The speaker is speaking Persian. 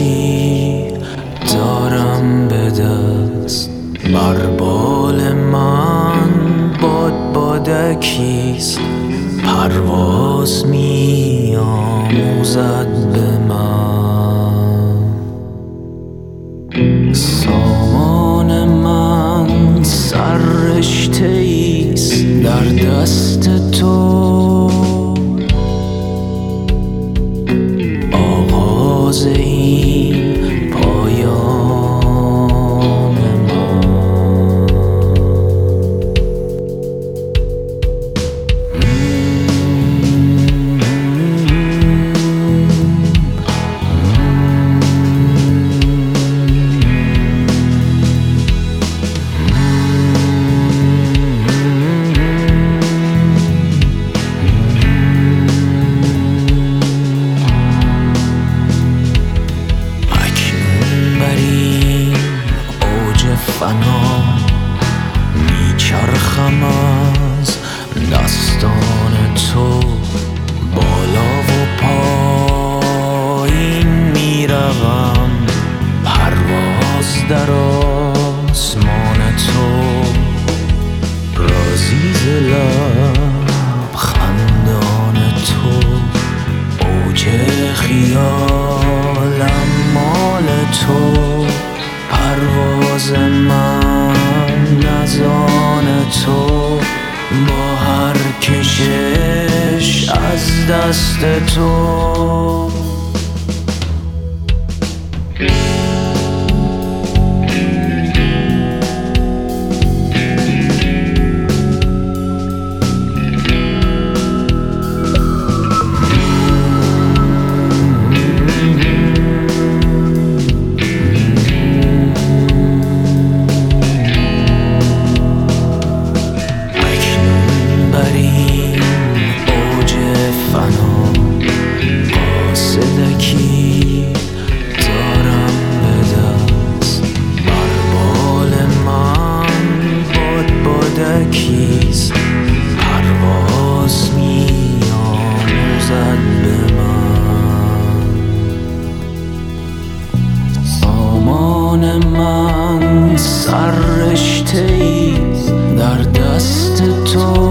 صدکی دارم به دست، بر بال من بادکیست، پرواز می آموزد به من. سامان من سر رشته ایست در دست تو، آغاز این پایان من. فنا میچرخم از دستان تو، بالا و پایین میروم، پرواز در آسمان تو، رازی ز لب خندان تو، اوج خیالم مال تو، پرواز من از آن تو، با هر کشش از دست تو. پرواز می آموزد به من. سامان من سر رشته ایست در دست تو،